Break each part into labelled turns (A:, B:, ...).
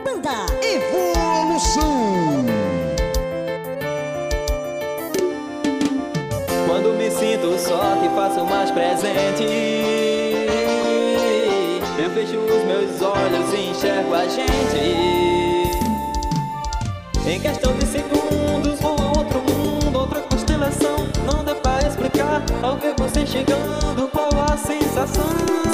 A: Banda Evolução.
B: Quando me sinto só, te faço mais presente. Eu fecho os meus olhos e enxergo a gente. Em questão de segundos, vou a outro mundo, outra constelação. Não dá pra explicar, ao ver você chegando, qual a sensação.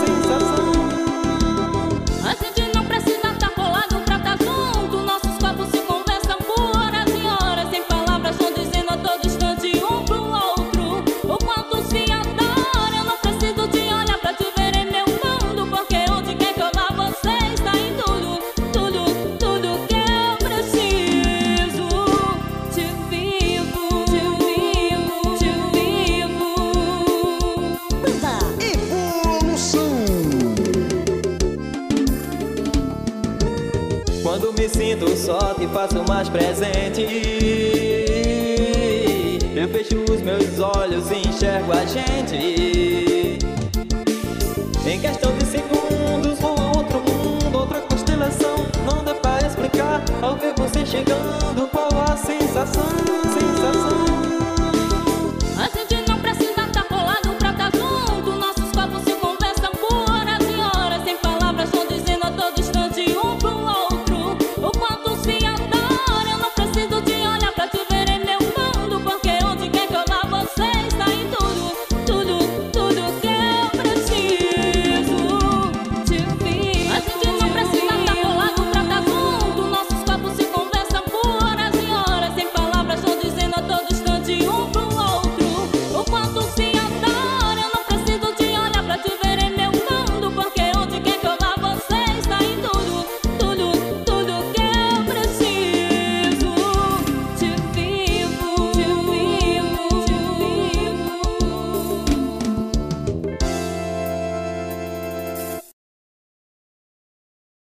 C: A gente não precisa estar colado pra estar junto. Nossos corpos se conversam por horas e horas. Sem palavras, vão dizendo a todo instante um pro outro o quanto se adora. Eu não preciso de olhar pra te ver em meu mundo, porque onde quer que eu vá você está em tudo, tudo, tudo que eu preciso. Te vivo, te vivo, te vivo.
A: Banda Evolução.
B: Quando me sinto só, te faço mais presente. Eu fecho os meus olhos e enxergo a gente. Em questão de